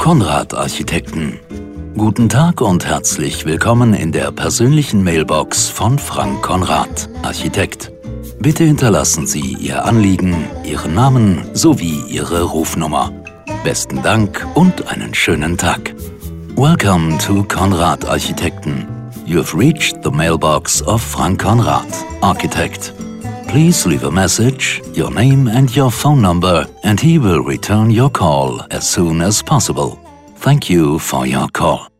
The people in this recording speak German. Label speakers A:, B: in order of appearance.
A: Konrad Architekten. Guten Tag und herzlich willkommen in der persönlichen Mailbox von Frank Konrad, Architekt. Bitte hinterlassen Sie Ihr Anliegen, Ihren Namen sowie Ihre Rufnummer. Besten Dank und einen schönen Tag. Welcome to Konrad Architekten. You've reached the mailbox of Frank Konrad, Architect. Please leave a message, your name and your phone number, and he will return your call as soon as possible. Thank you for your call.